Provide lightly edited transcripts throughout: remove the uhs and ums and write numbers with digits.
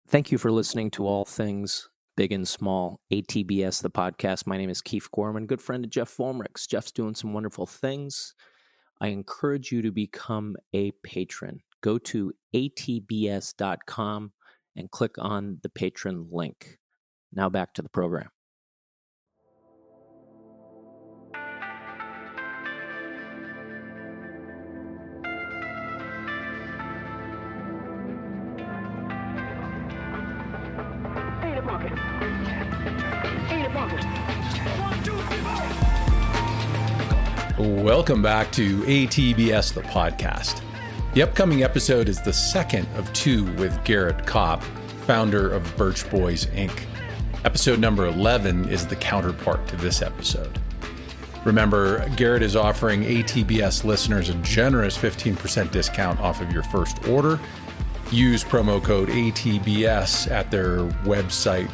Thank you for listening to All Things Big and Small, ATBS, the podcast. My name is Keith Gorman, good friend of Jeff Volmerix. Jeff's doing some wonderful things. I encourage you to become a patron. Go to atbs.com and click on the patron link. Now back to the program. Welcome back to ATBS, the podcast. The upcoming episode is the second of two with Garrett Kopp, founder of Birch Boys, Inc. Episode number 11 is the counterpart to this episode. Remember, Garrett is offering ATBS listeners a generous 15% discount off of your first order. Use promo code ATBS at their website,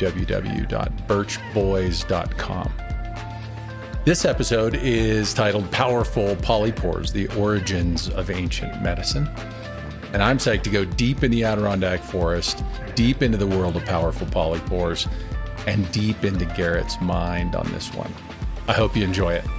www.birchboys.com. This episode is titled Powerful Polypores, the Origins of Ancient Medicine. And I'm psyched to go deep in the Adirondack Forest, deep into the world of powerful polypores, and deep into Garrett's mind on this one. I hope you enjoy it.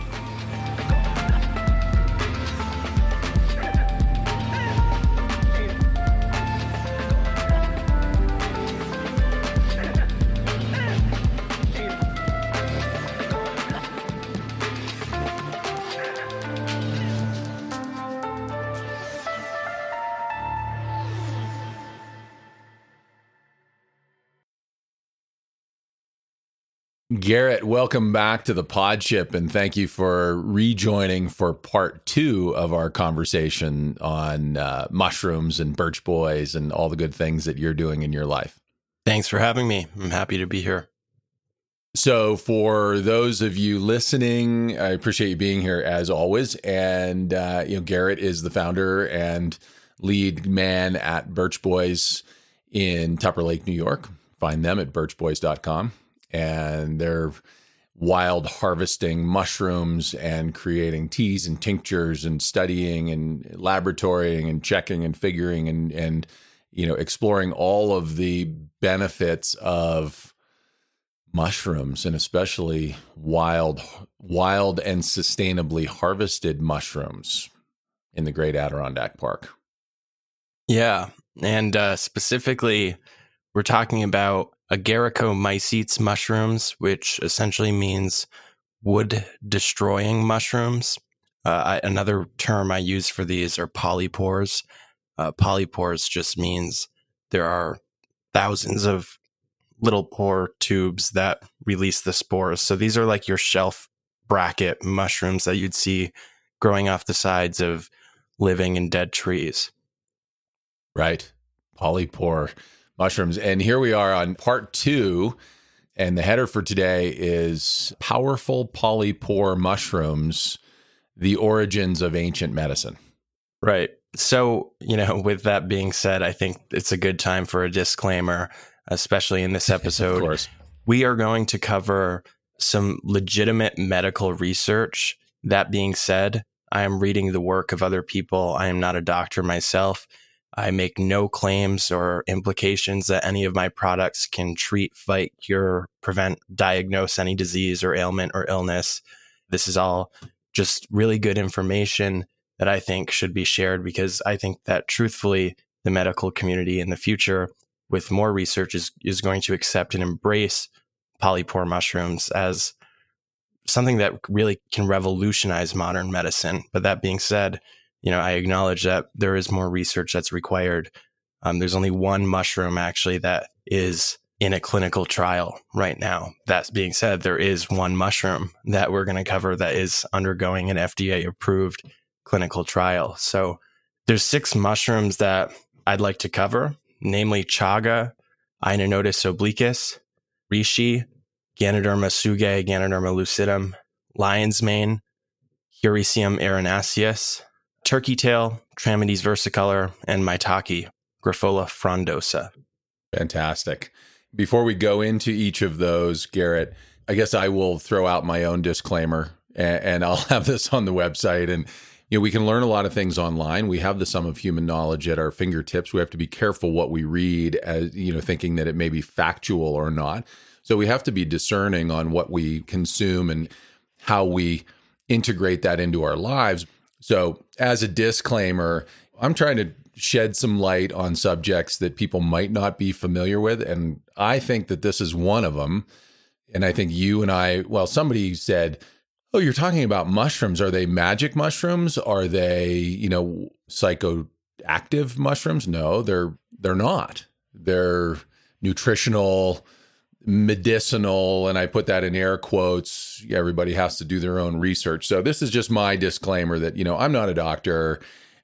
Garrett, welcome back to the Podship, and thank you for rejoining for part two of our conversation on mushrooms and Birch Boys and all the good things that you're doing in your life. Thanks for having me. I'm happy to be here. So for those of you listening, I appreciate you being here as always. And, Garrett is the founder and lead man at Birch Boys in Tupper Lake, New York. Find them at birchboys.com. And they're wild harvesting mushrooms and creating teas and tinctures and studying and laboratorying and checking and figuring and exploring all of the benefits of mushrooms, and especially wild and sustainably harvested mushrooms in the Great Adirondack Park. Yeah, and specifically, we're talking about Agaricomycetes mushrooms, which essentially means wood-destroying mushrooms. Another term I use for these are polypores. Polypores just means there are thousands of little pore tubes that release the spores. So these are like your shelf bracket mushrooms that you'd see growing off the sides of living and dead trees. Right. Polypore mushrooms. And here we are on part two. And the header for today is Powerful Polypore Mushrooms, the Origins of Ancient Medicine. Right. So, with that being said, I think it's a good time for a disclaimer, especially in this episode. Of course. We are going to cover some legitimate medical research. That being said, I am reading the work of other people. I am not a doctor myself. I make no claims or implications that any of my products can treat, fight, cure, prevent, diagnose any disease or ailment or illness. This is all just really good information that I think should be shared, because I think that truthfully, the medical community in the future with more research is going to accept and embrace polypore mushrooms as something that really can revolutionize modern medicine. But that being said, I acknowledge that there is more research that's required. There's only one mushroom actually that is in a clinical trial right now. That being said, there is one mushroom that we're going to cover that is undergoing an FDA approved clinical trial. So there's 6 mushrooms that I'd like to cover, namely chaga, Inonotus obliquus, reishi, Ganoderma tsugae, Ganoderma lucidum, lion's mane, Hericium erinaceus, turkey tail, Trametes versicolor, and maitake, Graphola frondosa. Fantastic. Before we go into each of those, Garrett, I guess I will throw out my own disclaimer, and I'll have this on the website. And we can learn a lot of things online. We have the sum of human knowledge at our fingertips. We have to be careful what we read, as thinking that it may be factual or not. So we have to be discerning on what we consume and how we integrate that into our lives. So as a disclaimer, I'm trying to shed some light on subjects that people might not be familiar with. And I think that this is one of them. And I think you and somebody said, oh, you're talking about mushrooms. Are they magic mushrooms? Are they, psychoactive mushrooms? No, they're not. They're nutritional, medicinal, and I put that in air quotes. Everybody has to do their own research. So this is just my disclaimer that, I'm not a doctor.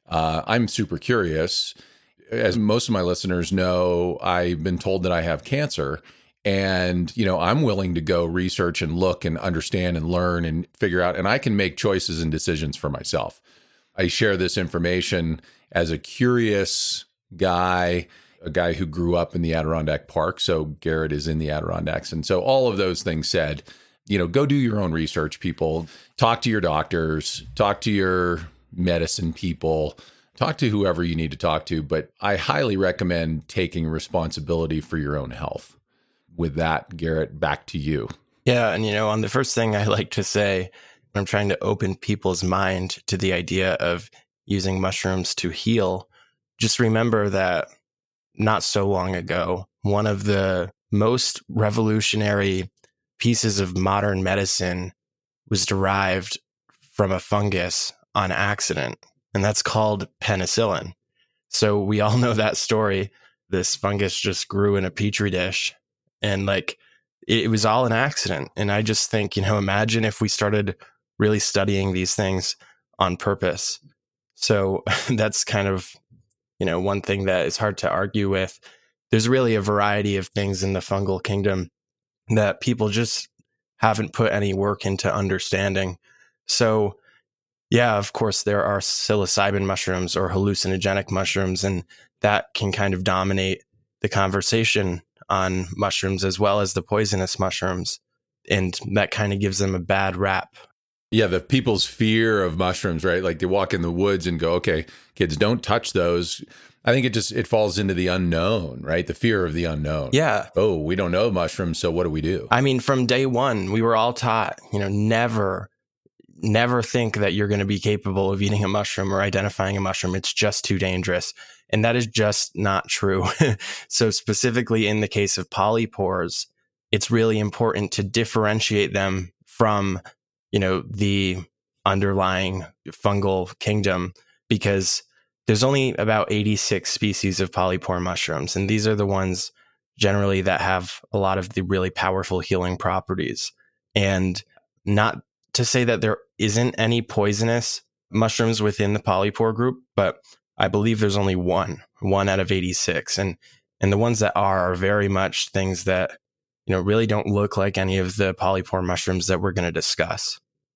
I'm super curious. As most of my listeners know, I've been told that I have cancer. And, I'm willing to go research and look and understand and learn and figure out, and I can make choices and decisions for myself. I share this information as a curious guy, a guy who grew up in the Adirondack Park. So Garrett is in the Adirondacks. And so all of those things said, go do your own research, people. Talk to your doctors, talk to your medicine people, talk to whoever you need to talk to. But I highly recommend taking responsibility for your own health. With that, Garrett, back to you. Yeah. And, on the first thing I like to say, I'm trying to open people's mind to the idea of using mushrooms to heal. Just remember that not so long ago, one of the most revolutionary pieces of modern medicine was derived from a fungus on accident, and that's called penicillin. So we all know that story. This fungus just grew in a petri dish. And it was all an accident. And I just think, imagine if we started really studying these things on purpose. So that's kind of, one thing that is hard to argue with. There's really a variety of things in the fungal kingdom that people just haven't put any work into understanding. So yeah, of course, there are psilocybin mushrooms or hallucinogenic mushrooms, and that can kind of dominate the conversation on mushrooms as well as the poisonous mushrooms. And that kind of gives them a bad rap. Yeah, the people's fear of mushrooms, right? Like they walk in the woods and go, okay, kids, don't touch those. I think it falls into the unknown, right? The fear of the unknown. Yeah. Oh, we don't know mushrooms, so what do we do? I mean, from day one, we were all taught, never think that you're going to be capable of eating a mushroom or identifying a mushroom. It's just too dangerous. And that is just not true. So specifically in the case of polypores, it's really important to differentiate them from, the underlying fungal kingdom, because there's only about 86 species of polypore mushrooms. And these are the ones generally that have a lot of the really powerful healing properties. And not to say that there isn't any poisonous mushrooms within the polypore group, but I believe there's only one out of 86. And the ones that are very much things that, really don't look like any of the polypore mushrooms that we're going to discuss.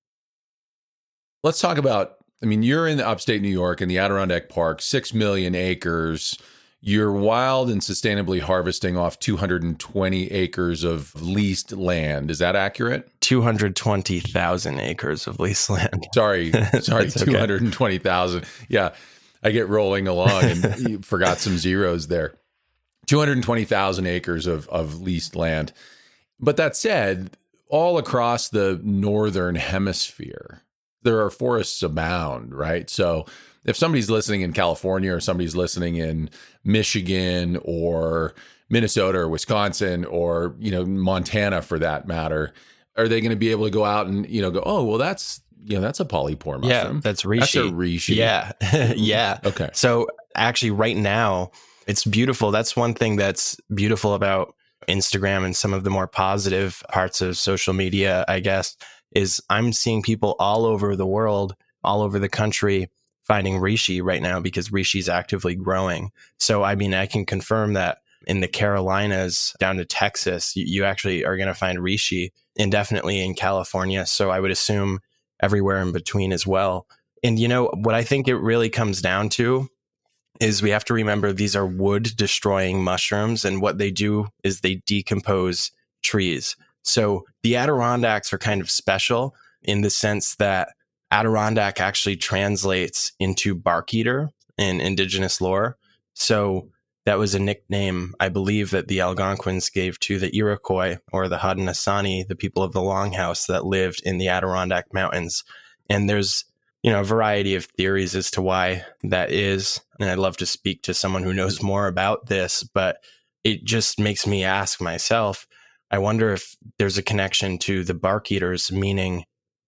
Let's talk about, you're in upstate New York in the Adirondack Park, 6 million acres. You're wild and sustainably harvesting off 220 acres of leased land. Is that accurate? 220,000 acres of leased land. Sorry, 220,000. Yeah, I get rolling along and you forgot some zeros there. 220,000 acres of leased land. But that said, all across the northern hemisphere, there are forests abound, right? So if somebody's listening in California or somebody's listening in Michigan or Minnesota or Wisconsin or, Montana for that matter, are they going to be able to go out and, go, oh, well, that's a polypore mushroom. Yeah, that's reishi. That's a reishi. Yeah. Yeah. Okay. So actually right now, it's beautiful. That's one thing that's beautiful about Instagram and some of the more positive parts of social media, I guess, is I'm seeing people all over the world, all over the country, finding reishi right now because reishi is actively growing. So, I can confirm that in the Carolinas down to Texas, you actually are going to find reishi, and definitely in California. So I would assume everywhere in between as well. And what I think it really comes down to is we have to remember these are wood destroying mushrooms, and what they do is they decompose trees. So the Adirondacks are kind of special in the sense that Adirondack actually translates into bark eater in indigenous lore. So that was a nickname, I believe, that the Algonquins gave to the Iroquois or the Haudenosaunee, the people of the Longhouse that lived in the Adirondack Mountains. And there's, a variety of theories as to why that is. And I'd love to speak to someone who knows more about this, but it just makes me ask myself, I wonder if there's a connection to the bark eaters, meaning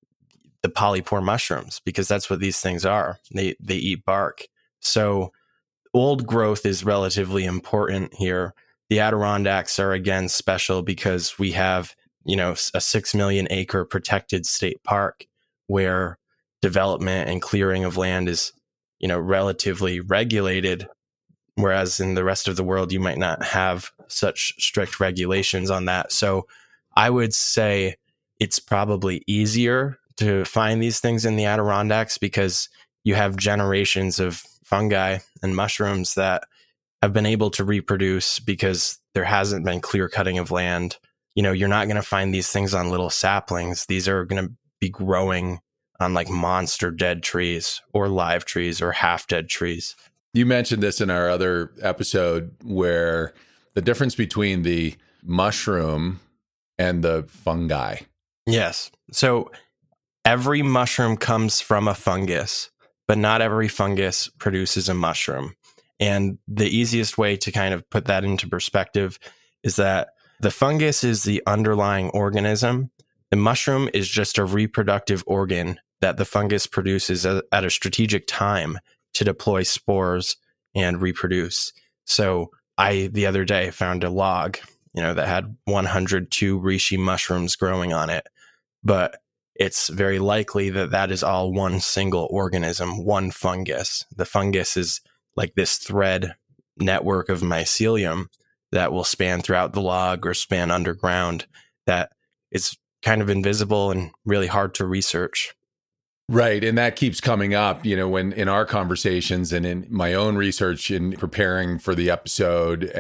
the polypore mushrooms, because that's what these things are. They eat bark. So old growth is relatively important here. The Adirondacks are again special because we have, a 6 million acre protected state park where development and clearing of land is, relatively regulated. Whereas in the rest of the world, you might not have such strict regulations on that. So I would say it's probably easier to find these things in the Adirondacks because you have generations of fungi and mushrooms that have been able to reproduce because there hasn't been clear cutting of land. You're not going to find these things on little saplings. These are going to be growing on like monster dead trees or live trees or half dead trees. You mentioned this in our other episode where the difference between the mushroom and the fungi. Yes. So every mushroom comes from a fungus, but not every fungus produces a mushroom. And the easiest way to kind of put that into perspective is that the fungus is the underlying organism. The mushroom is just a reproductive organ that the fungus produces at a strategic time to deploy spores and reproduce. So I, the other day, found a log, that had 102 reishi mushrooms growing on it. But it's very likely that that is all one single organism, one fungus. The fungus is like this thread network of mycelium that will span throughout the log or span underground that is kind of invisible and really hard to research. Right. And that keeps coming up, when in our conversations and in my own research in preparing for the episode,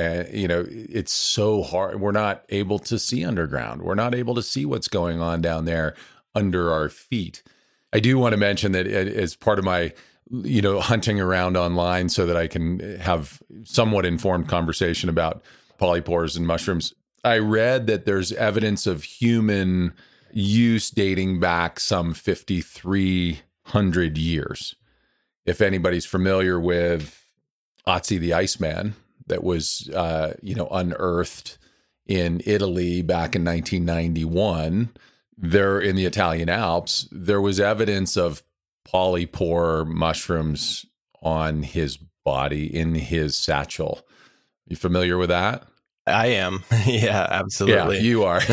it's so hard. We're not able to see underground. We're not able to see what's going on down there under our feet. I do want to mention that as part of my, hunting around online so that I can have somewhat informed conversation about polypores and mushrooms, I read that there's evidence of human use dating back some 5,300 years. If anybody's familiar with Ötzi the Iceman, that was, unearthed in Italy back in 1991, there in the Italian Alps, there was evidence of polypore mushrooms on his body in his satchel. You familiar with that? I am. Yeah, absolutely. Yeah, you are.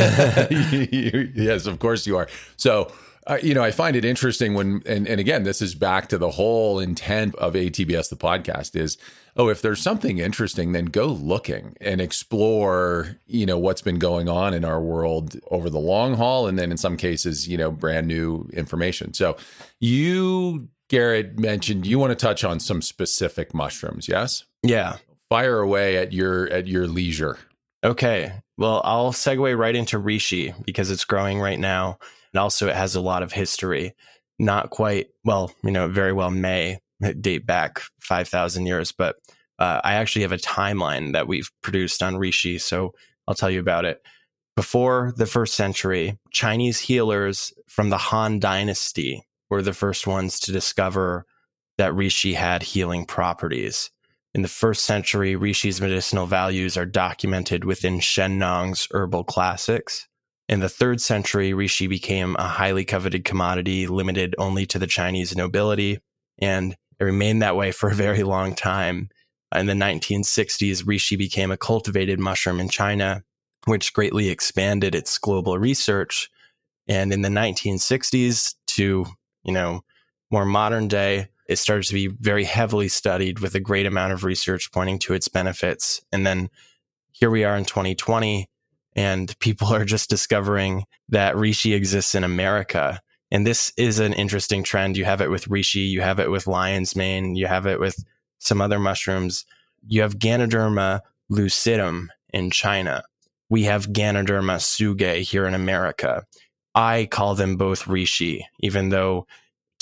Yes, of course you are. So, I find it interesting when, and again, this is back to the whole intent of ATBS, the podcast is, if there's something interesting, then go looking and explore, what's been going on in our world over the long haul. And then in some cases, brand new information. So you, Garrett, mentioned you want to touch on some specific mushrooms. Yes? Yeah. Fire away at your leisure. Okay. Well, I'll segue right into reishi because it's growing right now. And also it has a lot of history. Not quite, very well may date back 5,000 years, but I actually have a timeline that we've produced on reishi. So I'll tell you about it. Before the 1st century, Chinese healers from the Han Dynasty were the first ones to discover that reishi had healing properties. In the 1st century, reishi's medicinal values are documented within Shen Nong's herbal classics. In the 3rd century, reishi became a highly coveted commodity limited only to the Chinese nobility, and it remained that way for a very long time. In the 1960s, reishi became a cultivated mushroom in China, which greatly expanded its global research. And in the 1960s to, more modern day, it started to be very heavily studied with a great amount of research pointing to its benefits. And then here we are in 2020, and people are just discovering that reishi exists in America. And this is an interesting trend. You have it with reishi, you have it with lion's mane, you have it with some other mushrooms. You have Ganoderma lucidum in China. We have Ganoderma tsugae here in America. I call them both reishi, even though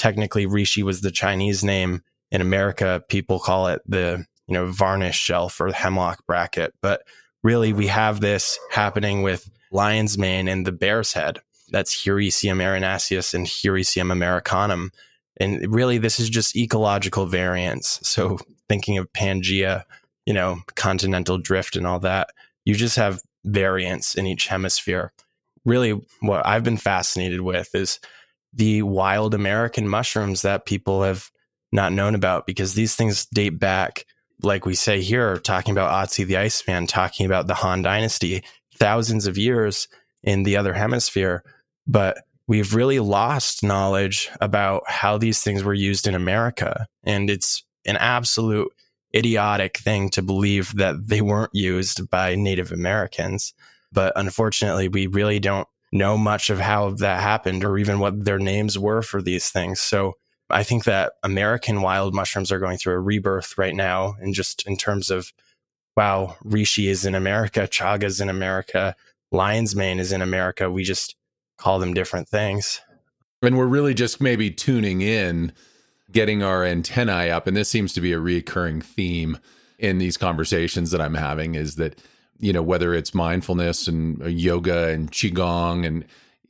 technically reishi was the Chinese name. In America, people call it the varnish shelf or the hemlock bracket. But really, we have this happening with lion's mane and the bear's head. That's Hericium erinaceus and Hericium americanum. And really, this is just ecological variance. So thinking of Pangea, continental drift and all that, you just have variance in each hemisphere. Really, what I've been fascinated with is the wild American mushrooms that people have not known about, because these things date back, like we say here, talking about Otzi the Iceman, talking about the Han Dynasty, thousands of years in the other hemisphere. But we've really lost knowledge about how these things were used in America. And it's an absolute idiotic thing to believe that they weren't used by Native Americans. But unfortunately, we really don't know much of how that happened or even what their names were for these things. So I think that American wild mushrooms are going through a rebirth right now. And just in terms of, wow, reishi is in America, chaga is in America, lion's mane is in America. We just call them different things. And we're really just maybe tuning in, getting our antennae up. And this seems to be a recurring theme in these conversations that I'm having, is that, whether it's mindfulness and yoga and qigong, and,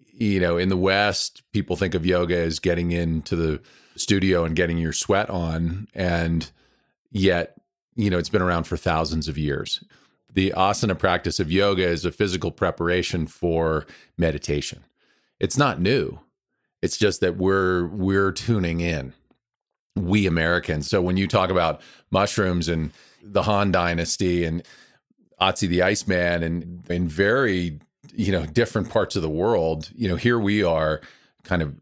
in the West, people think of yoga as getting into the studio and getting your sweat on. And yet, it's been around for thousands of years. The asana practice of yoga is a physical preparation for meditation. It's not new. It's just that we're tuning in, we Americans. So when you talk about mushrooms and the Han Dynasty and Otzi the Iceman and in very, different parts of the world, here we are kind of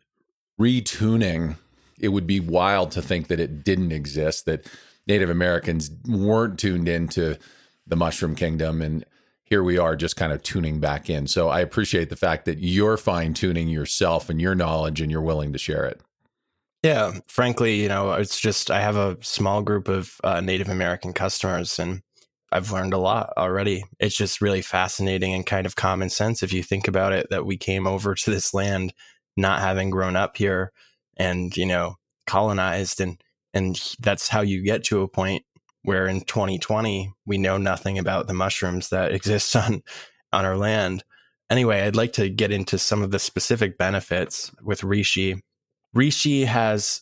retuning. It would be wild to think that it didn't exist, that Native Americans weren't tuned into the mushroom kingdom. And here we are just kind of tuning back in. So I appreciate the fact that you're fine tuning yourself and your knowledge and you're willing to share it. Yeah, frankly, it's just, I have a small group of Native American customers and I've learned a lot already. It's just really fascinating and kind of common sense if you think about it, that we came over to this land not having grown up here and, colonized. And that's how you get to a point where in 2020, we know nothing about the mushrooms that exist on our land. Anyway, I'd like to get into some of the specific benefits with reishi. Reishi has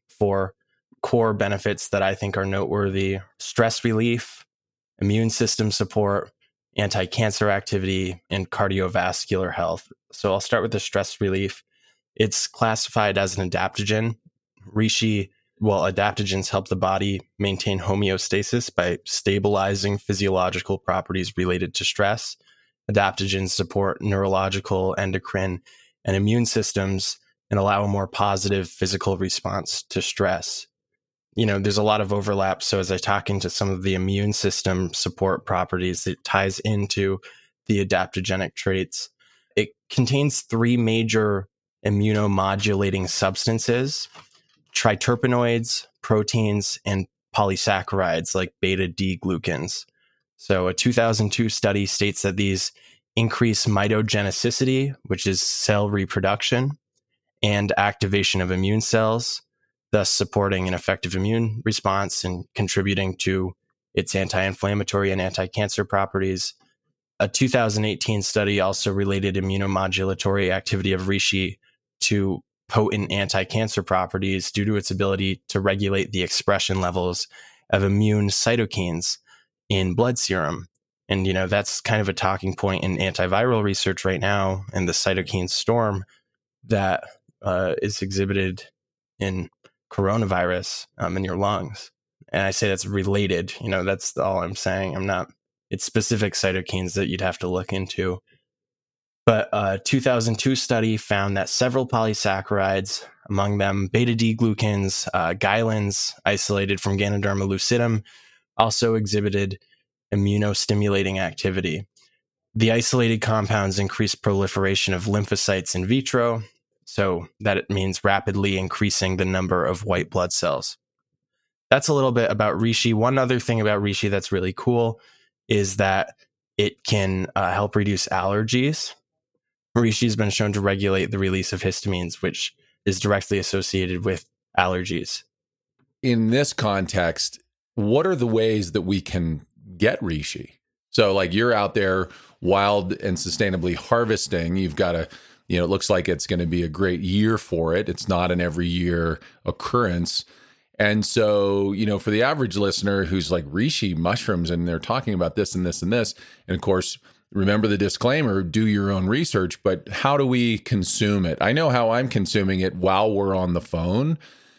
4 core benefits that I think are noteworthy: stress relief, immune system support, anti-cancer activity, and cardiovascular health. So I'll start with the stress relief. It's classified as an adaptogen. Reishi, adaptogens help the body maintain homeostasis by stabilizing physiological properties related to stress. Adaptogens support neurological, endocrine, and immune systems and allow a more positive physical response to stress. There's a lot of overlap. So as I talk into some of the immune system support properties, it ties into the adaptogenic traits. It contains 3 major immunomodulating substances: triterpenoids, proteins, and polysaccharides like beta-D-glucans. So a 2002 study states that these increase mitogenicity, which is cell reproduction, and activation of immune cells, thus supporting an effective immune response and contributing to its anti-inflammatory and anti-cancer properties. A 2018 study also related immunomodulatory activity of reishi to potent anti-cancer properties due to its ability to regulate the expression levels of immune cytokines in blood serum. And, that's kind of a talking point in antiviral research right now, and the cytokine storm that is exhibited in coronavirus in your lungs. And I say that's related, that's all I'm saying. It's specific cytokines that you'd have to look into. But a 2002 study found that several polysaccharides, among them beta-D-glucans, guilins isolated from Ganoderma lucidum, also exhibited immunostimulating activity. The isolated compounds increase proliferation of lymphocytes in vitro, so that it means rapidly increasing the number of white blood cells. That's a little bit about reishi. One other thing about reishi that's really cool is that it can help reduce allergies. Reishi has been shown to regulate the release of histamines, which is directly associated with allergies. In this context, what are the ways that we can get reishi? So like you're out there wild and sustainably harvesting. You've got a, it looks like it's going to be a great year for it. It's not an every year occurrence. And so, for the average listener who's like reishi mushrooms and they're talking about this and this and this, and of course, remember the disclaimer, do your own research, but how do we consume it? I know how I'm consuming it while we're on the phone.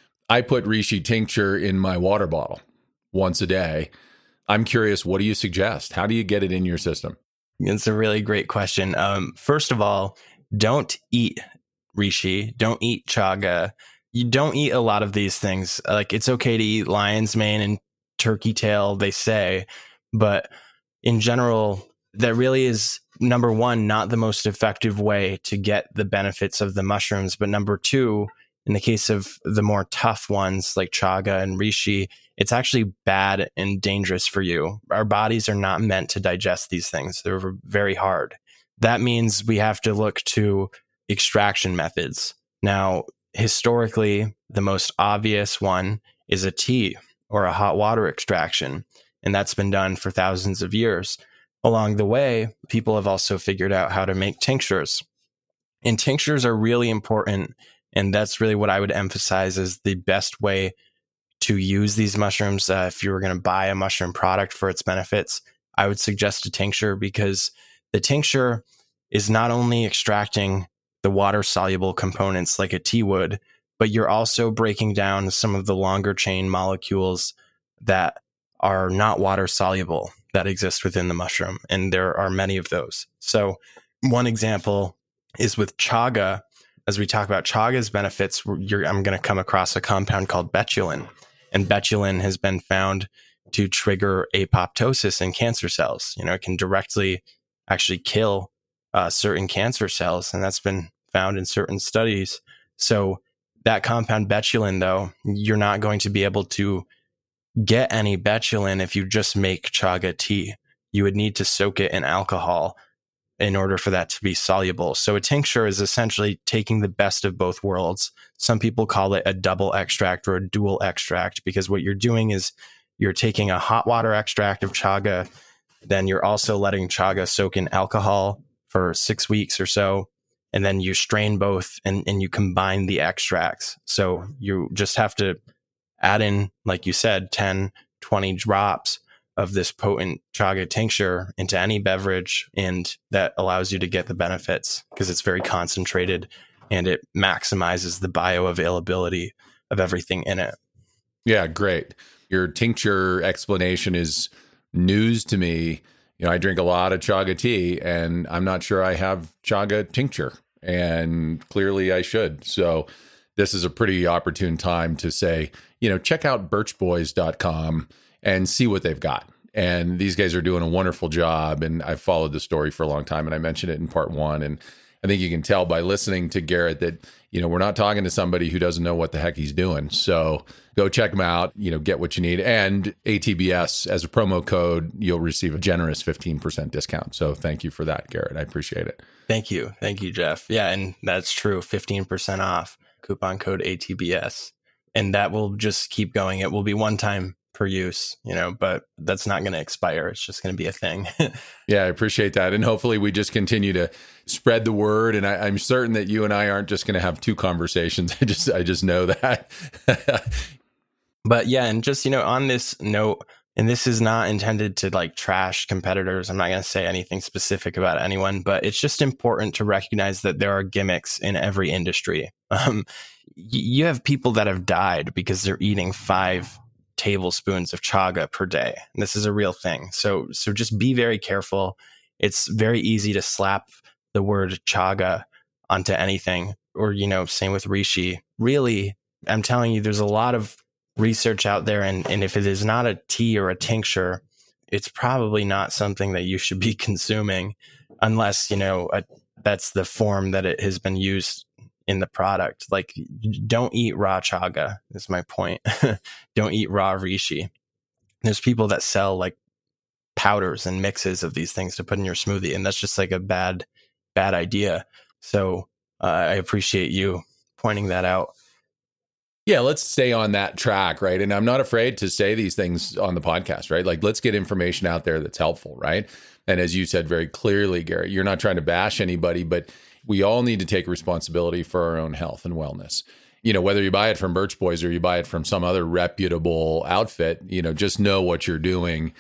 I put reishi tincture in my water bottle once a day. I'm curious, what do you suggest? How do you get it in your system? It's a really great question. First of all, don't eat reishi, don't eat chaga. You don't eat a lot of these things. Like, it's okay to eat lion's mane and turkey tail, they say, but in general, that really is, number one, not the most effective way to get the benefits of the mushrooms. But number two, in the case of the more tough ones like chaga and reishi, it's actually bad and dangerous for you. Our bodies are not meant to digest these things. They're very hard. That means we have to look to extraction methods. Now, historically, the most obvious one is a tea or a hot water extraction, and that's been done for thousands of years. Along the way, people have also figured out how to make tinctures. And tinctures are really important, and that's really what I would emphasize as the best way to use these mushrooms. If you were going to buy a mushroom product for its benefits, I would suggest a tincture, because the tincture is not only extracting the water-soluble components like a tea would, but you're also breaking down some of the longer chain molecules that are not water-soluble that exist within the mushroom. And there are many of those. So one example is with chaga. As we talk about chaga's benefits, I'm going to come across a compound called betulin. And betulin has been found to trigger apoptosis in cancer cells. It can directly actually kill certain cancer cells, and that's been found in certain studies. So that compound betulin, though, you're not going to be able to get any betulin if you just make chaga tea. You would need to soak it in alcohol in order for that to be soluble. So a tincture is essentially taking the best of both worlds. Some people call it a double extract or a dual extract, because what you're doing is you're taking a hot water extract of chaga, then you're also letting chaga soak in alcohol for 6 weeks or so, and then you strain both and you combine the extracts. So you just have to add in, like you said, 10, 20 drops of this potent chaga tincture into any beverage, and that allows you to get the benefits because it's very concentrated and it maximizes the bioavailability of everything in it. Yeah, great. Your tincture explanation is news to me. I drink a lot of chaga tea, and I'm not sure I have chaga tincture, and clearly I should. So this is a pretty opportune time to say, check out birchboys.com and see what they've got. And these guys are doing a wonderful job. And I've followed the story for a long time, and I mentioned it in part one. And I think you can tell by listening to Garrett that, we're not talking to somebody who doesn't know what the heck he's doing. So go check them out, get what you need. And ATBS as a promo code, you'll receive a generous 15% discount. So thank you for that, Garrett. I appreciate it. Thank you. Thank you, Jeff. Yeah, and that's true. 15% off, coupon code ATBS. And that will just keep going. It will be one time per use, but that's not going to expire. It's just going to be a thing. Yeah, I appreciate that. And hopefully we just continue to spread the word. And I'm certain that you and I aren't just going to have two conversations. I just know that. But yeah, and just, on this note, and this is not intended to like trash competitors. I'm not going to say anything specific about anyone, but it's just important to recognize that there are gimmicks in every industry. You have people that have died because they're eating 5 tablespoons of chaga per day. And this is a real thing. So just be very careful. It's very easy to slap the word chaga onto anything, or, same with reishi. Really, I'm telling you, there's a lot of research out there. And if it is not a tea or a tincture, it's probably not something that you should be consuming unless, that's the form that it has been used in the product. Like, don't eat raw chaga is my point. Don't eat raw reishi. There's people that sell like powders and mixes of these things to put in your smoothie, and that's just like a bad idea. So I appreciate you pointing that out. Yeah, let's stay on that track, right? And I'm not afraid to say these things on the podcast, right? Like, let's get information out there that's helpful, right? And as you said very clearly, Garrett, you're not trying to bash anybody, but we all need to take responsibility for our own health and wellness. You know, whether you buy it from Birch Boys or you buy it from some other reputable outfit, you know, just know what you're doing.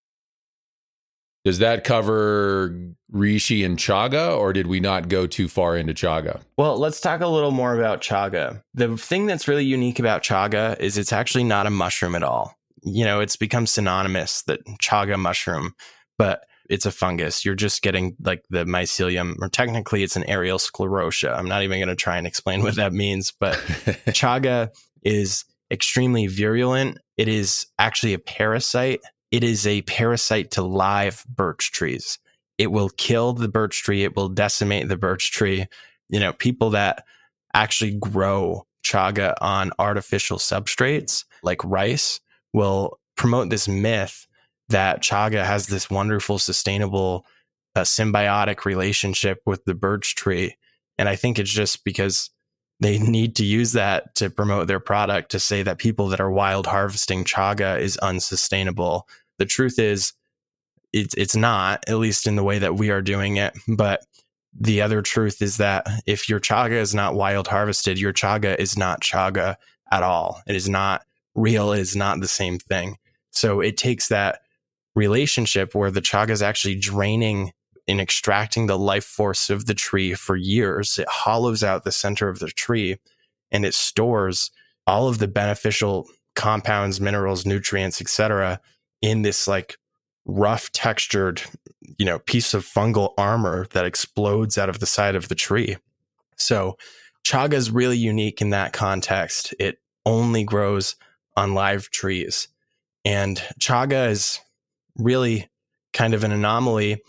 Does that cover reishi and chaga, or did we not go too far into chaga? Well, let's talk a little more about chaga. The thing that's really unique about chaga is it's actually not a mushroom at all. You know, it's become synonymous that chaga mushroom, but it's a fungus. You're just getting like the mycelium, or technically it's an aerial sclerotia. I'm not even going to try and explain what that means, but chaga is extremely virulent. It is actually a parasite. It is a parasite to live birch trees. It will kill the birch tree. It will decimate the birch tree. You know, people that actually grow chaga on artificial substrates like rice will promote this myth that chaga has this wonderful, sustainable, symbiotic relationship with the birch tree. And I think it's just because they need to use that to promote their product, to say that people that are wild harvesting chaga is unsustainable. The truth is, it's not, at least in the way that we are doing it. But the other truth is that if your chaga is not wild harvested, your chaga is not chaga at all. It is not real. It is not the same thing. So it takes that relationship where the chaga is actually draining and extracting the life force of the tree for years. It hollows out the center of the tree and it stores all of the beneficial compounds, minerals, nutrients, etc., in this like rough textured, you know, piece of fungal armor that explodes out of the side of the tree. So chaga is really unique in that context. It only grows on live trees. And chaga is really kind of an anomaly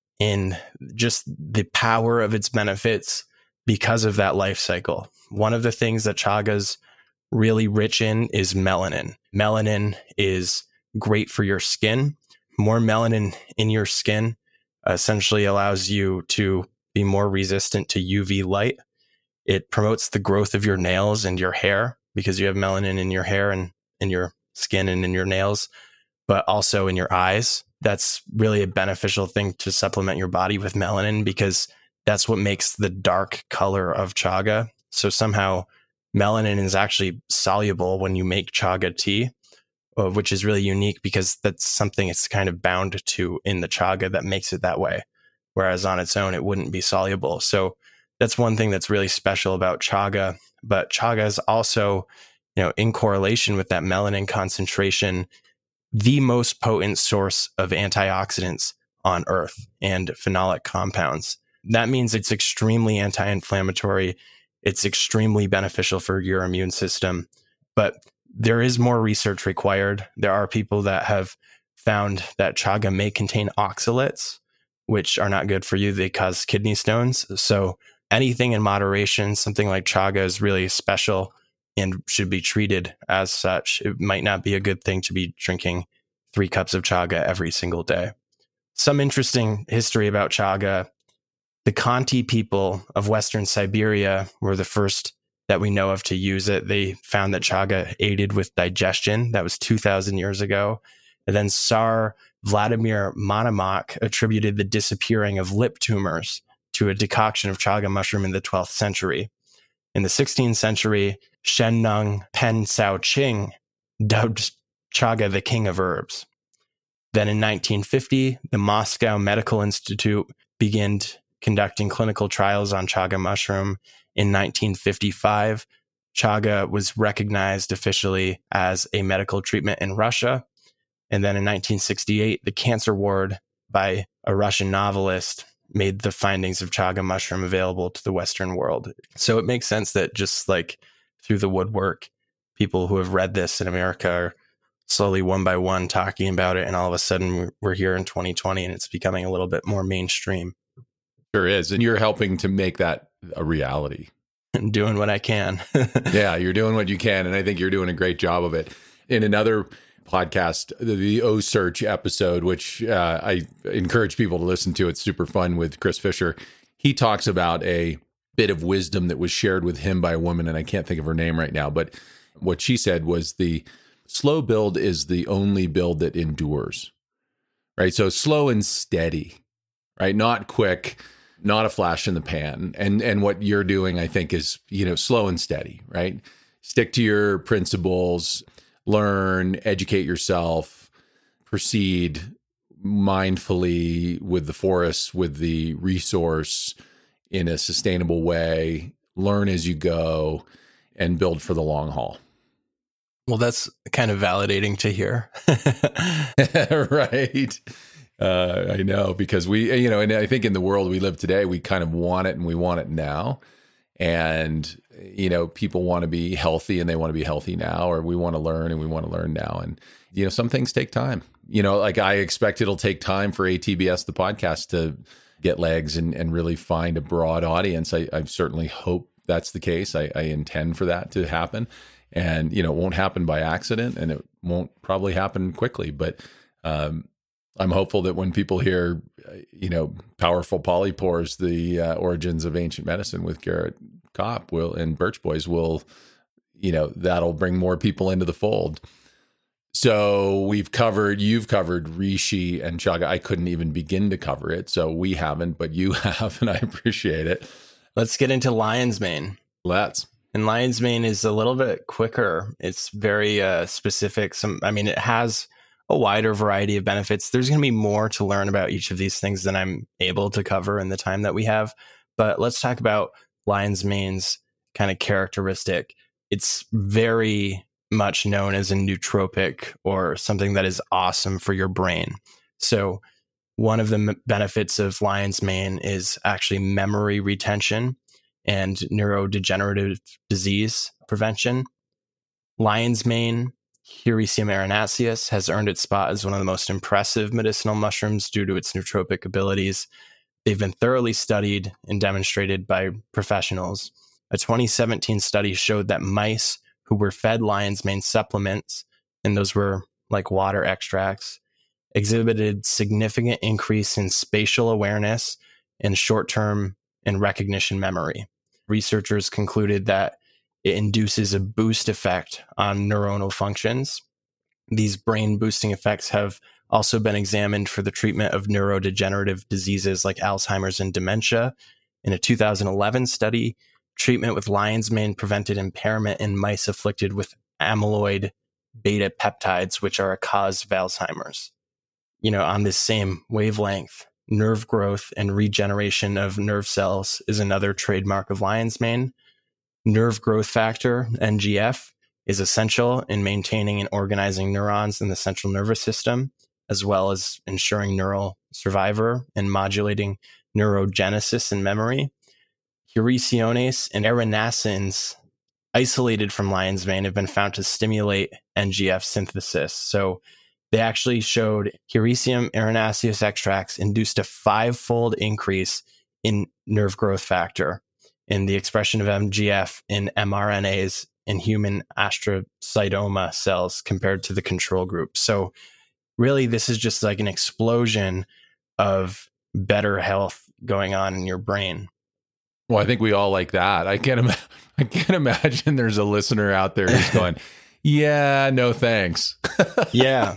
in just the power of its benefits because of that life cycle. One of the things that chaga's really rich in is melanin. Melanin is great for your skin. More melanin in your skin essentially allows you to be more resistant to UV light. It promotes the growth of your nails and your hair because you have melanin in your hair and in your skin and in your nails, but also in your eyes. That's really a beneficial thing to supplement your body with melanin because that's what makes the dark color of chaga. So somehow melanin is actually soluble when you make chaga tea, which is really unique because that's something it's kind of bound to in the chaga that makes it that way. Whereas on its own, it wouldn't be soluble. So that's one thing that's really special about chaga. But chaga is also, you know, in correlation with that melanin concentration, the most potent source of antioxidants on Earth and phenolic compounds. That means it's extremely anti-inflammatory. It's extremely beneficial for your immune system. But there is more research required. There are people that have found that chaga may contain oxalates, which are not good for you. They cause kidney stones. So anything in moderation, something like chaga is really special and should be treated as such. It might not be a good thing to be drinking 3 cups of chaga every single day. Some interesting history about chaga. The Khanty people of Western Siberia were the first that we know of to use it. They found that chaga aided with digestion. That was 2,000 years ago. And then Tsar Vladimir Monomakh attributed the disappearing of lip tumors to a decoction of chaga mushroom in the 12th century. In the 16th century, Shen Nung Pen Sao Ching dubbed chaga the king of herbs. Then in 1950, the Moscow Medical Institute began conducting clinical trials on chaga mushroom. In 1955, chaga was recognized officially as a medical treatment in Russia. And then in 1968, the Cancer Ward by a Russian novelist made the findings of chaga mushroom available to the Western world. So it makes sense that just like through the woodwork, people who have read this in America are slowly one by one talking about it. And all of a sudden we're here in 2020 and it's becoming a little bit more mainstream. Sure is. And you're helping to make that a reality. I'm doing what I can. Yeah, you're doing what you can. And I think you're doing a great job of it. In another podcast, the O Search episode, which I encourage people to listen to. It's super fun with Chris Fisher. He talks about a bit of wisdom that was shared with him by a woman, and I can't think of her name right now, but what she said was the slow build is the only build that endures, right? So slow and steady, right? Not quick, not a flash in the pan. And what you're doing, I think, is, slow and steady, right? Stick to your principles, learn, educate yourself, proceed mindfully with the forest, with the resource in a sustainable way, learn as you go, and build for the long haul. Well, that's kind of validating to hear. Right. I know, because we, and I think in the world we live today, we kind of want it and we want it now. And, people want to be healthy and they want to be healthy now, or we want to learn and we want to learn now. And, some things take time. Like I expect it'll take time for ATBS, the podcast, to get legs and really find a broad audience. I certainly hope that's the case. I intend for that to happen. And, it won't happen by accident and it won't probably happen quickly. But I'm hopeful that when people hear, Powerful Polypores, the origins of ancient medicine with Garrett Kopp and Birch Boys will, that'll bring more people into the fold. So you've covered Reishi and Chaga. I couldn't even begin to cover it. So we haven't, but you have, and I appreciate it. Let's get into lion's mane. And lion's mane is a little bit quicker. It's very specific. It has a wider variety of benefits. There's going to be more to learn about each of these things than I'm able to cover in the time that we have. But let's talk about lion's mane's kind of characteristic. It's very much known as a nootropic, or something that is awesome for your brain. So one of the benefits of lion's mane is actually memory retention and neurodegenerative disease prevention. Lion's mane, Hericium erinaceus, has earned its spot as one of the most impressive medicinal mushrooms due to its nootropic abilities. They've been thoroughly studied and demonstrated by professionals. A 2017 study showed that mice who were fed lion's mane supplements, and those were like water extracts, exhibited significant increase in spatial awareness and short-term and recognition memory. Researchers concluded that it induces a boost effect on neuronal functions. These brain boosting effects have also been examined for the treatment of neurodegenerative diseases like Alzheimer's and dementia. In a 2011 study, treatment with lion's mane prevented impairment in mice afflicted with amyloid beta peptides, which are a cause of Alzheimer's. On this same wavelength, nerve growth and regeneration of nerve cells is another trademark of lion's mane. Nerve growth factor, NGF, is essential in maintaining and organizing neurons in the central nervous system, as well as ensuring neural survival and modulating neurogenesis and memory. Hericionase and erinacins, isolated from lion's mane, have been found to stimulate NGF synthesis. So they actually showed Hericium erinaceus extracts induced a 5-fold increase in nerve growth factor in the expression of NGF in mRNAs in human astrocytoma cells compared to the control group. So really, this is just like an explosion of better health going on in your brain. Well, I think we all like that. I can't imagine there's a listener out there who's going, yeah, no thanks. Yeah.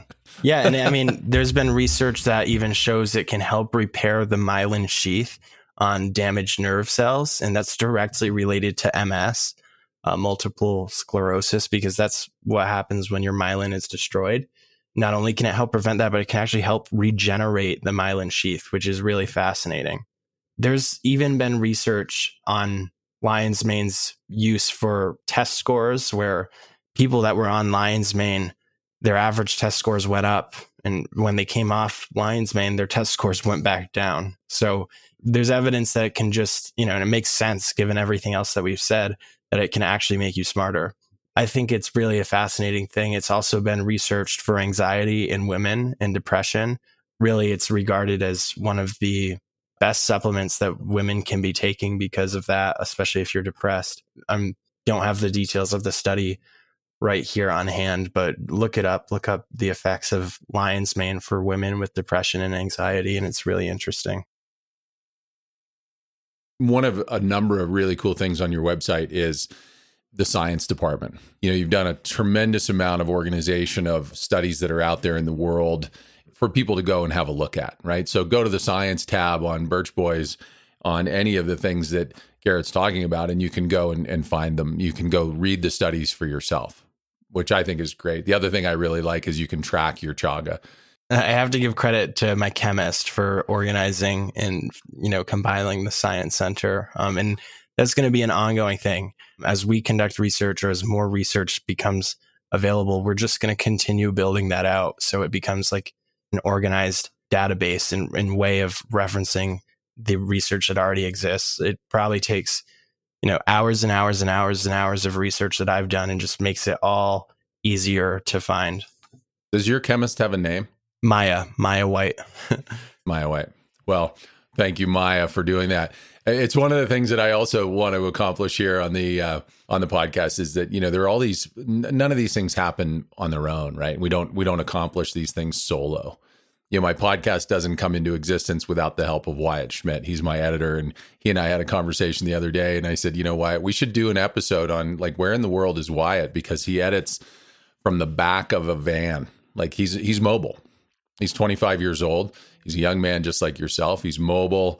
And there's been research that even shows it can help repair the myelin sheath on damaged nerve cells. And that's directly related to MS, multiple sclerosis, because that's what happens when your myelin is destroyed. Not only can it help prevent that, but it can actually help regenerate the myelin sheath, which is really fascinating. There's even been research on lion's mane's use for test scores, where people that were on lion's mane, their average test scores went up. And when they came off lion's mane, their test scores went back down. So there's evidence that it can just, and it makes sense given everything else that we've said, that it can actually make you smarter. I think it's really a fascinating thing. It's also been researched for anxiety in women and depression. Really, it's regarded as one of the best supplements that women can be taking because of that, especially if you're depressed. I don't have the details of the study right here on hand, but look up the effects of lion's mane for women with depression and anxiety, and it's really interesting. one of a number of really cool things on your website is the science department. You've done a tremendous amount of organization of studies that are out there in the world for people to go and have a look at, right? So go to the science tab on Birch Boys on any of the things that Garrett's talking about, and you can go and find them. You can go read the studies for yourself, which I think is great. The other thing I really like is you can track your chaga. I have to give credit to my chemist for organizing and, compiling the science center. And that's going to be an ongoing thing. As we conduct research or as more research becomes available, we're just going to continue building that out. So it becomes like an organized database and way of referencing the research that already exists. It probably takes, hours and hours and hours and hours of research that I've done and just makes it all easier to find. Does your chemist have a name? Maya White. Maya White. Well, thank you, Maya, for doing that. It's one of the things that I also want to accomplish here on the podcast is that, there are all these, none of these things happen on their own, right? We don't accomplish these things solo. My podcast doesn't come into existence without the help of Wyatt Schmidt. He's my editor, and he and I had a conversation the other day, and I said, Wyatt, we should do an episode on like where in the world is Wyatt, because he edits from the back of a van. Like he's mobile. He's 25 years old. He's a young man just like yourself. He's mobile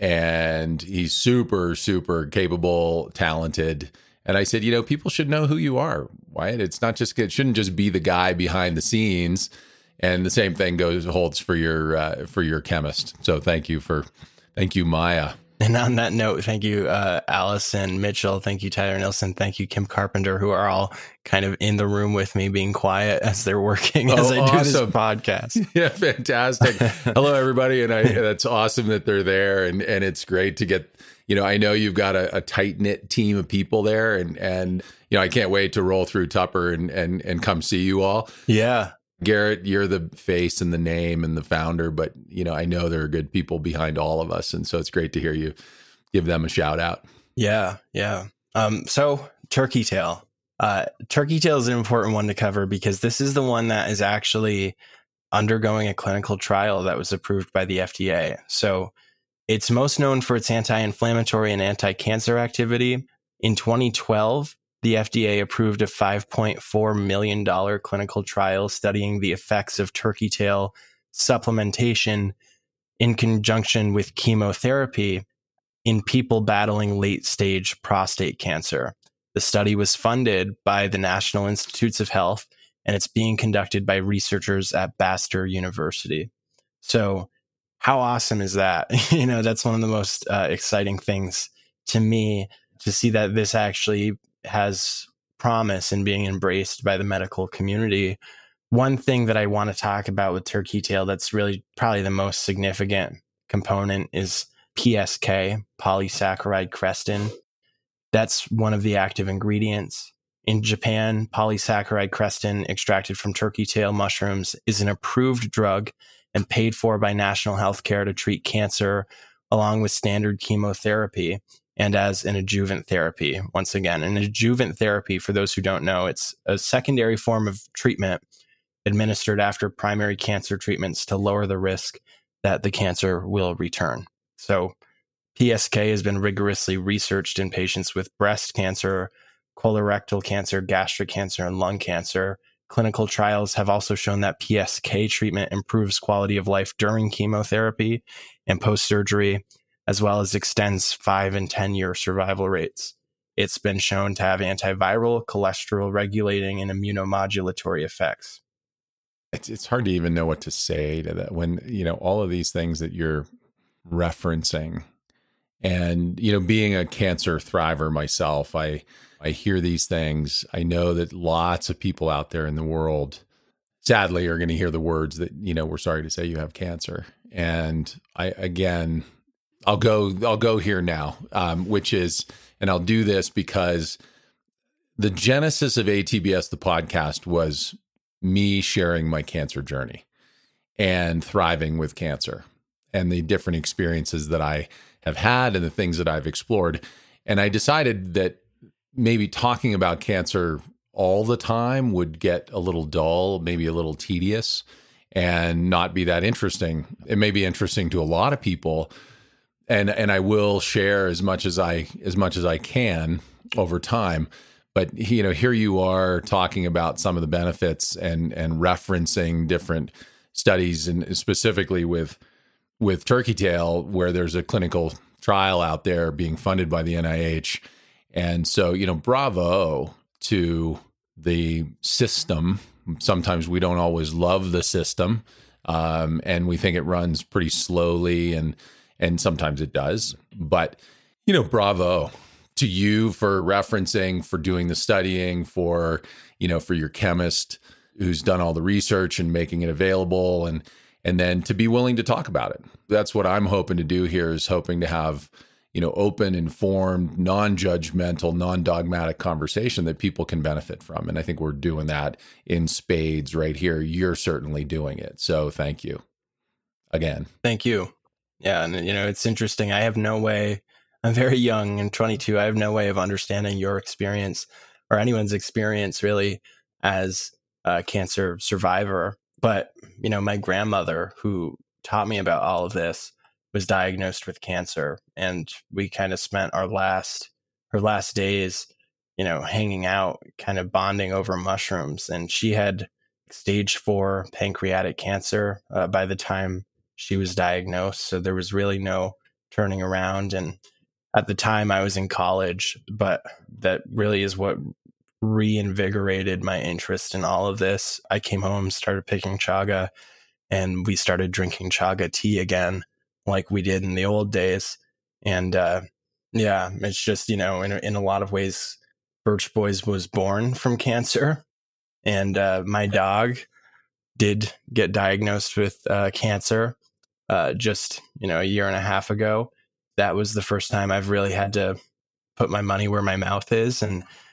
and he's super, super capable, talented. And I said, people should know who you are, Wyatt. It shouldn't just be the guy behind the scenes. And the same thing holds for your chemist. So thank you, Maya. And on that note, thank you, Allison Mitchell. Thank you, Tyler Nilsson. Thank you, Kim Carpenter, who are all kind of in the room with me being quiet as they're working as I do this podcast. Yeah, fantastic. Hello, everybody. And that's awesome that they're there. And it's great to get, I know you've got a tight-knit team of people there. And I can't wait to roll through Tupper and come see you all. Yeah. Garrett, you're the face and the name and the founder, but I know there are good people behind all of us, and so it's great to hear you give them a shout out. Yeah. So turkey tail. Turkey tail is an important one to cover because this is the one that is actually undergoing a clinical trial that was approved by the FDA. So it's most known for its anti-inflammatory and anti-cancer activity. In 2012, the FDA approved a $5.4 million clinical trial studying the effects of turkey tail supplementation in conjunction with chemotherapy in people battling late-stage prostate cancer. The study was funded by the National Institutes of Health, and it's being conducted by researchers at Bastyr University. So how awesome is that? That's one of the most exciting things to me, to see that this actually has promise in being embraced by the medical community. One thing that I want to talk about with turkey tail that's really probably the most significant component is PSK, polysaccharide crestin. That's one of the active ingredients. In Japan, polysaccharide crestin extracted from turkey tail mushrooms is an approved drug and paid for by national healthcare to treat cancer along with standard chemotherapy and as an adjuvant therapy. Once again, an adjuvant therapy, for those who don't know, it's a secondary form of treatment administered after primary cancer treatments to lower the risk that the cancer will return. So PSK has been rigorously researched in patients with breast cancer, colorectal cancer, gastric cancer, and lung cancer. Clinical trials have also shown that PSK treatment improves quality of life during chemotherapy and post-surgery, as well as extends 5 and 10-year survival rates. It's been shown to have antiviral, cholesterol regulating, and immunomodulatory effects. It's hard to even know what to say to that when, all of these things that you're referencing. And, being a cancer thriver myself, I hear these things. I know that lots of people out there in the world, sadly, are going to hear the words that, we're sorry to say you have cancer. And I'll go here now, which is, and I'll do this because the genesis of ATBS, the podcast, was me sharing my cancer journey and thriving with cancer and the different experiences that I have had and the things that I've explored. And I decided that maybe talking about cancer all the time would get a little dull, maybe a little tedious, and not be that interesting. It may be interesting to a lot of people. And I will share as much as I can over time. But here you are talking about some of the benefits and referencing different studies, and specifically with turkey tail, where there's a clinical trial out there being funded by the NIH. And so, bravo to the system. Sometimes we don't always love the system, and we think it runs pretty slowly, and sometimes it does. But, bravo to you for referencing, for doing the studying, for your chemist who's done all the research and making it available, and then to be willing to talk about it. That's what I'm hoping to do here, is hoping to have, open, informed, non-judgmental, non-dogmatic conversation that people can benefit from. And I think we're doing that in spades right here. You're certainly doing it. So thank you again. Thank you. Yeah. And, it's interesting. I have no way, I'm very young and 22. I have no way of understanding your experience or anyone's experience really as a cancer survivor. But, my grandmother, who taught me about all of this, was diagnosed with cancer. And we kind of spent her last days, hanging out, kind of bonding over mushrooms. And she had stage 4 pancreatic cancer by the time she was diagnosed. So there was really no turning around. And at the time I was in college, but that really is what reinvigorated my interest in all of this. I came home, started picking chaga, and we started drinking chaga tea again, like we did in the old days. And it's just, in a lot of ways, Birch Boys was born from cancer. And my dog did get diagnosed with cancer just, a year and a half ago. That was the first time I've really had to put my money where my mouth is.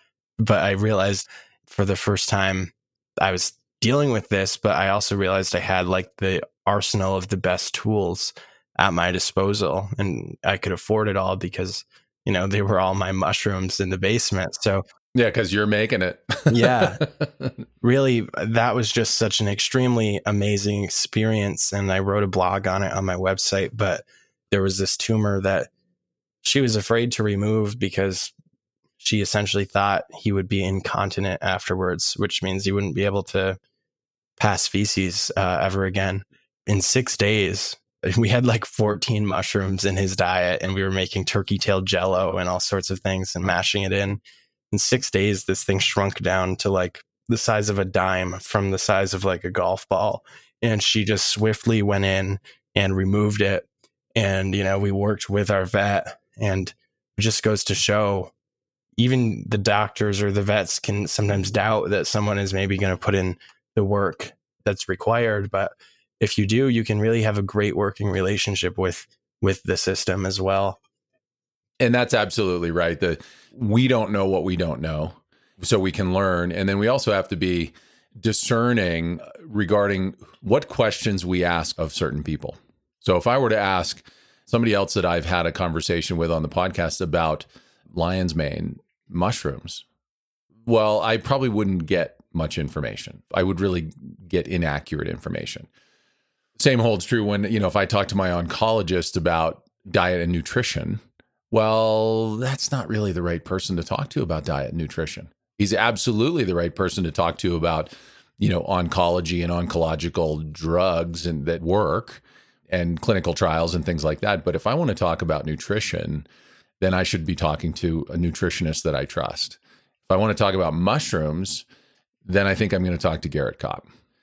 But I realized for the first time I was dealing with this, but I also realized I had like the arsenal of the best tools at my disposal, and I could afford it all because, they were all my mushrooms in the basement. So yeah, because you're making it. Yeah, really, that was just such an extremely amazing experience. And I wrote a blog on it on my website, but there was this tumor that she was afraid to remove because she essentially thought he would be incontinent afterwards, which means he wouldn't be able to pass feces ever again. In 6 days, we had like 14 mushrooms in his diet, and we were making turkey tail jello and all sorts of things and mashing it in. In 6 days, this thing shrunk down to like the size of a dime from the size of like a golf ball. And she just swiftly went in and removed it. And, we worked with our vet, and it just goes to show even the doctors or the vets can sometimes doubt that someone is maybe going to put in the work that's required. But if you do, you can really have a great working relationship with the system as well. And that's absolutely right. We don't know what we don't know, so we can learn. And then we also have to be discerning regarding what questions we ask of certain people. So if I were to ask somebody else that I've had a conversation with on the podcast about lion's mane mushrooms, well, I probably wouldn't get much information. I would really get inaccurate information. Same holds true when, if I talk to my oncologist about diet and nutrition, well, that's not really the right person to talk to about diet and nutrition. He's absolutely the right person to talk to about, oncology and oncological drugs and that work and clinical trials and things like that. But if I want to talk about nutrition, then I should be talking to a nutritionist that I trust. If I want to talk about mushrooms, then I think I'm going to talk to Garrett Kopp.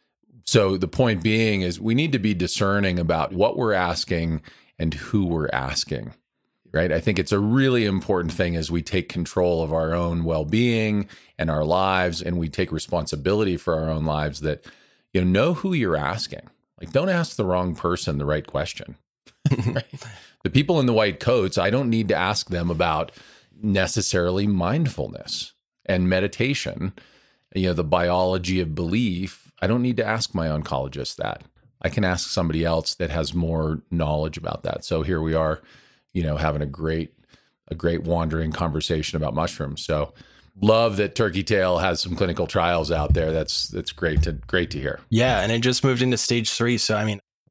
So the point being is we need to be discerning about what we're asking and who we're asking, right? I think it's a really important thing as we take control of our own well-being and our lives, and we take responsibility for our own lives, that, know who you're asking. Like, don't ask the wrong person the right question. Right? The people in the white coats, I don't need to ask them about necessarily mindfulness and meditation, the biology of belief. I don't need to ask my oncologist that. I can ask somebody else that has more knowledge about that. So here we are, having a great wandering conversation about mushrooms. So love that Turkey Tail has some clinical trials out there. That's great to hear. Yeah, and it just moved into stage 3. So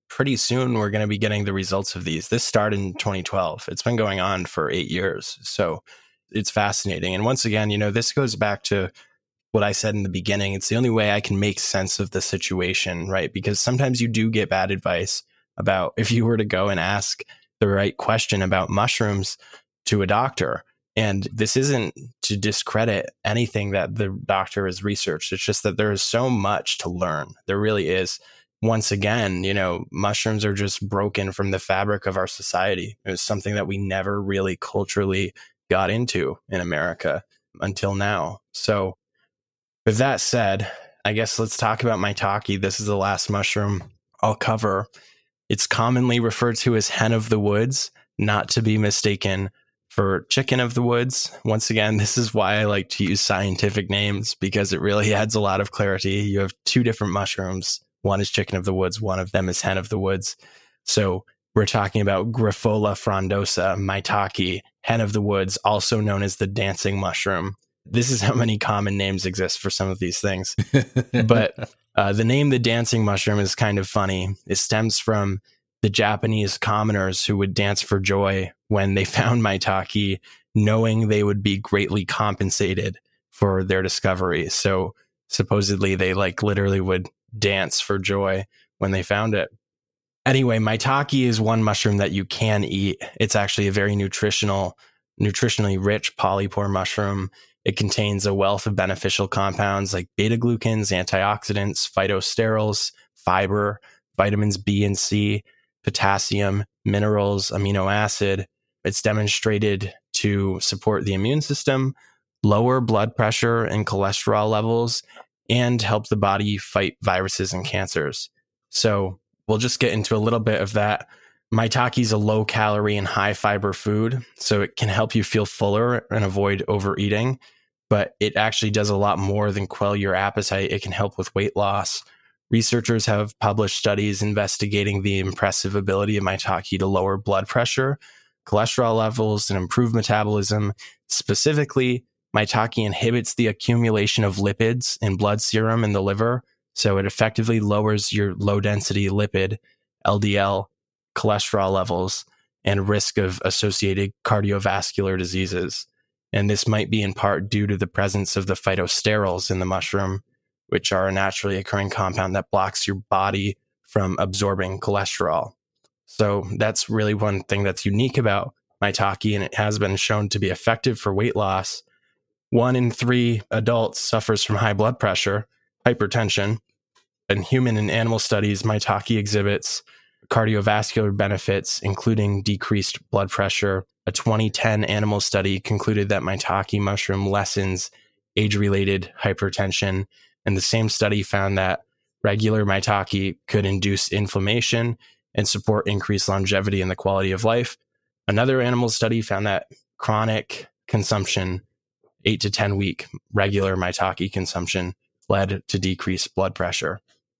pretty soon we're going to be getting the results of these. This started in 2012. It's been going on for 8 years. So it's fascinating. And once again, this goes back to what I said in the beginning. It's the only way I can make sense of the situation, right? Because sometimes you do get bad advice about if you were to go and ask the right question about mushrooms to a doctor. And this isn't to discredit anything that the doctor has researched. It's just that there is so much to learn. There really is. Once again, mushrooms are just broken from the fabric of our society. It was something that we never really culturally got into in America until now. So with that said, I guess let's talk about maitake. This is the last mushroom I'll cover. It's commonly referred to as hen of the woods, not to be mistaken for chicken of the woods. Once again, this is why I like to use scientific names, because it really adds a lot of clarity. You have two different mushrooms. One is chicken of the woods. One of them is hen of the woods. So we're talking about Grifola frondosa, maitake, hen of the woods, also known as the dancing mushroom. This is how many common names exist for some of these things. But the name the dancing mushroom is kind of funny. It stems from the Japanese commoners who would dance for joy when they found maitake, knowing they would be greatly compensated for their discovery. So supposedly they literally would dance for joy when they found it. Anyway, maitake is one mushroom that you can eat. It's actually a very nutritionally rich polypore mushroom. It contains a wealth of beneficial compounds like beta-glucans, antioxidants, phytosterols, fiber, vitamins B and C, potassium, minerals, amino acid. It's demonstrated to support the immune system, lower blood pressure and cholesterol levels, and help the body fight viruses and cancers. So we'll just get into a little bit of that. Maitake is a low-calorie and high-fiber food, so it can help you feel fuller and avoid overeating. But it actually does a lot more than quell your appetite. It can help with weight loss. Researchers have published studies investigating the impressive ability of maitake to lower blood pressure, cholesterol levels, and improve metabolism. Specifically, maitake inhibits the accumulation of lipids in blood serum in the liver, so it effectively lowers your low-density lipid, LDL, cholesterol levels, and risk of associated cardiovascular diseases. And this might be in part due to the presence of the phytosterols in the mushroom, which are a naturally occurring compound that blocks your body from absorbing cholesterol. So that's really one thing that's unique about maitake, and it has been shown to be effective for weight loss. 1 in 3 adults suffers from high blood pressure, hypertension. In human and animal studies, maitake exhibits cardiovascular benefits, including decreased blood pressure. A 2010 animal study concluded that maitake mushroom lessens age-related hypertension, and the same study found that regular maitake could induce inflammation and support increased longevity and the quality of life. Another animal study found that chronic consumption, 8 to 10 week regular maitake consumption, led to decreased blood pressure.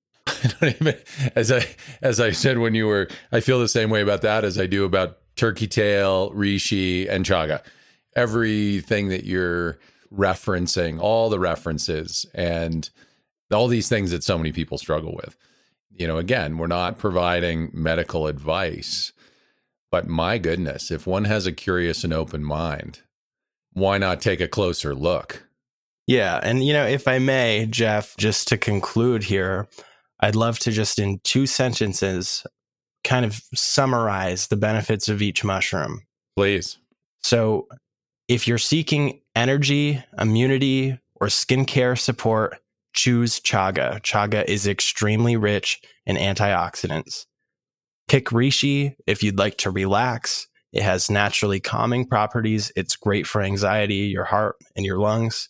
I don't even, as I said when you were, I feel the same way about that as I do about turkey tail, reishi, and chaga. Everything that you're referencing, all the references, and all these things that so many people struggle with. Again, we're not providing medical advice, but my goodness, if one has a curious and open mind, why not take a closer look? Yeah. And, if I may, Jeff, just to conclude here, I'd love to just in 2 sentences kind of summarize the benefits of each mushroom. Please. So if you're seeking energy, immunity, or skincare support, choose chaga. Chaga is extremely rich in antioxidants. Pick reishi if you'd like to relax. It has naturally calming properties. It's great for anxiety, your heart, and your lungs.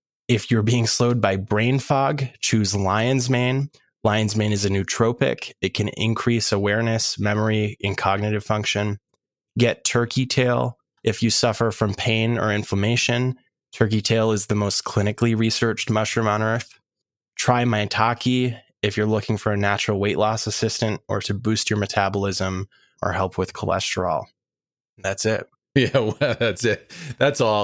If you're being slowed by brain fog, choose lion's mane. Lion's mane is a nootropic. It can increase awareness, memory, and cognitive function. Get turkey tail if you suffer from pain or inflammation. Turkey tail is the most clinically researched mushroom on earth. Try maitake if you're looking for a natural weight loss assistant or to boost your metabolism or help with cholesterol. That's it. Yeah, well, that's it. That's all.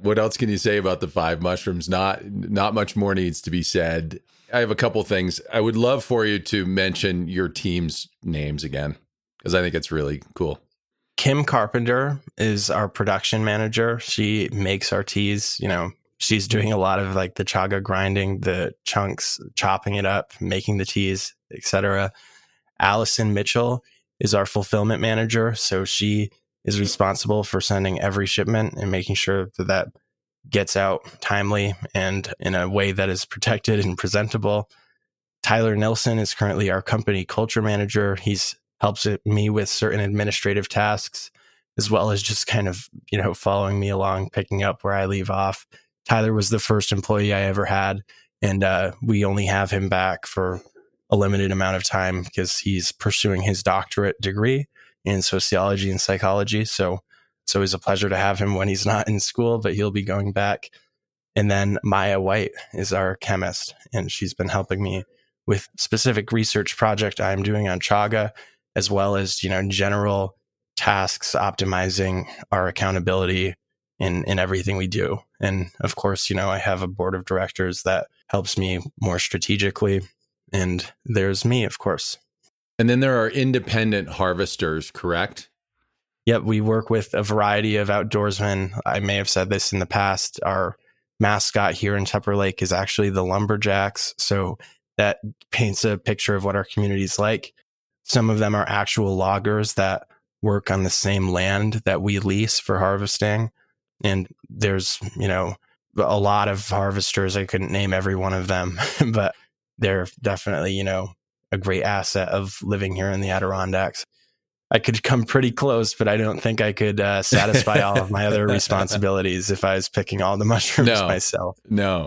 What else can you say about the 5 mushrooms? Not much more needs to be said. I have a couple things. I would love for you to mention your team's names again, because I think it's really cool. Kim Carpenter is our production manager. She makes our teas. She's doing a lot of like the chaga grinding, the chunks, chopping it up, making the teas, etc. Allison Mitchell is our fulfillment manager. So she is responsible for sending every shipment and making sure that gets out timely and in a way that is protected and presentable. Tyler Nilsson is currently our company culture manager. He's helps me with certain administrative tasks, as well as just kind of, following me along, picking up where I leave off. Tyler was the first employee I ever had, and we only have him back for a limited amount of time because he's pursuing his doctorate degree in sociology and psychology. So it's always a pleasure to have him when he's not in school, but he'll be going back. And then Maya White is our chemist, and she's been helping me with specific research project I'm doing on chaga, as well as, general tasks, optimizing our accountability in everything we do. And of course, I have a board of directors that helps me more strategically. And there's me, of course. And then there are independent harvesters, correct? Yep. We work with a variety of outdoorsmen. I may have said this in the past. Our mascot here in Tupper Lake is actually the Lumberjacks. So that paints a picture of what our community is like. Some of them are actual loggers that work on the same land that we lease for harvesting. And there's, a lot of harvesters. I couldn't name every one of them, but they're definitely, a great asset of living here in the Adirondacks. I could come pretty close, but I don't think I could satisfy all of my other responsibilities if I was picking all the mushrooms myself. No.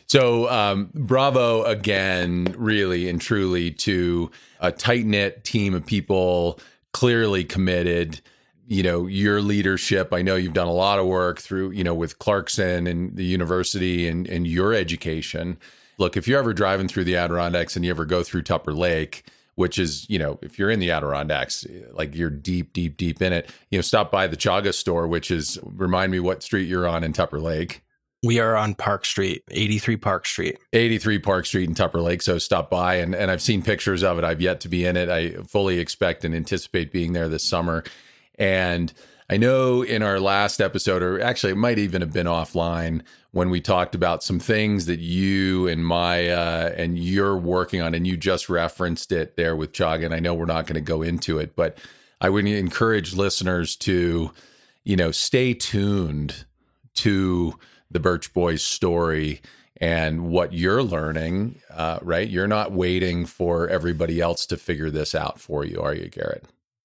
So bravo again, really and truly, to a tight-knit team of people, clearly committed. Your leadership, I know you've done a lot of work through, with Clarkson and the university and your education. Look, if you're ever driving through the Adirondacks and you ever go through Tupper Lake, which is, if you're in the Adirondacks, like you're deep, deep, deep in it, stop by the Chaga store, which is, remind me what street you're on in Tupper Lake. We are on Park Street, 83 Park Street. 83 Park Street in Tupper Lake. So stop by, and I've seen pictures of it. I've yet to be in it. I fully expect and anticipate being there this summer. And I know in our last episode, or actually it might even have been offline, when we talked about some things that you and Maya and you're working on, and you just referenced it there with chaga, and I know we're not going to go into it, but I would encourage listeners to, stay tuned to the Birch Boys story and what you're learning, right? You're not waiting for everybody else to figure this out for you, are you, Garrett?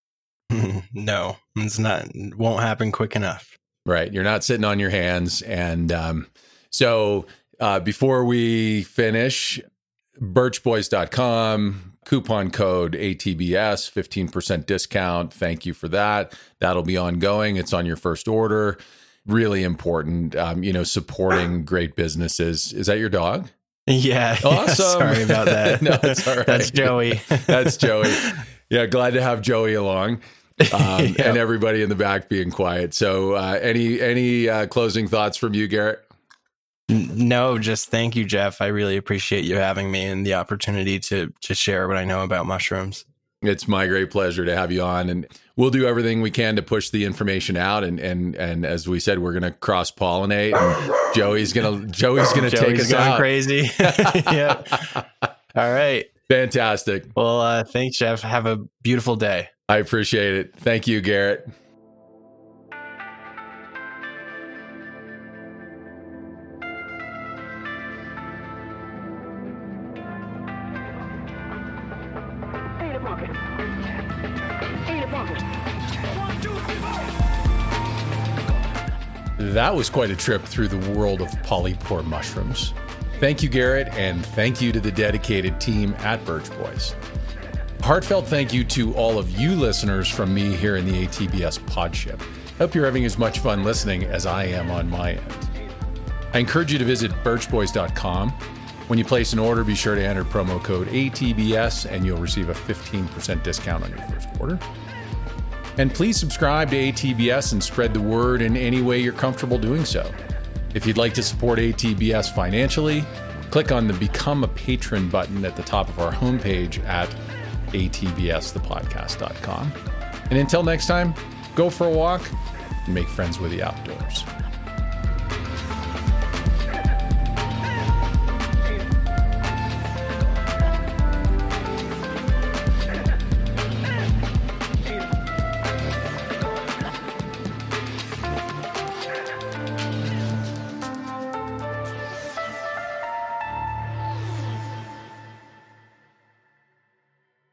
No, it's not. It won't happen quick enough. Right. You're not sitting on your hands. And so before we finish, birchboys.com, coupon code ATBS, 15% discount. Thank you for that. That'll be ongoing. It's on your first order. Really important, supporting great businesses. Is that your dog? Yeah. Awesome. Sorry about that. No, it's all right. That's Joey. That's Joey. Yeah, glad to have Joey along. And everybody in the back being quiet. So any closing thoughts from you, Garrett? No, just thank you, Jeff. I really appreciate you having me and the opportunity to share what I know about mushrooms. It's my great pleasure to have you on, and we'll do everything we can to push the information out. And as we said, we're going to cross pollinate. And Joey's going to take us out. Crazy. Yeah. All right. Fantastic. Well, thanks, Jeff. Have a beautiful day. I appreciate it. Thank you, Garrett. That was quite a trip through the world of polypore mushrooms. Thank you, Garrett, and thank you to the dedicated team at Birch Boys. Heartfelt thank you to all of you listeners from me here in the ATBS Podship. Hope you're having as much fun listening as I am on my end. I encourage you to visit birchboys.com. When you place an order, be sure to enter promo code ATBS and you'll receive a 15% discount on your first order. And please subscribe to ATBS and spread the word in any way you're comfortable doing so. If you'd like to support ATBS financially, click on the Become a Patron button at the top of our homepage at atbsthepodcast.com. And until next time, go for a walk and make friends with the outdoors.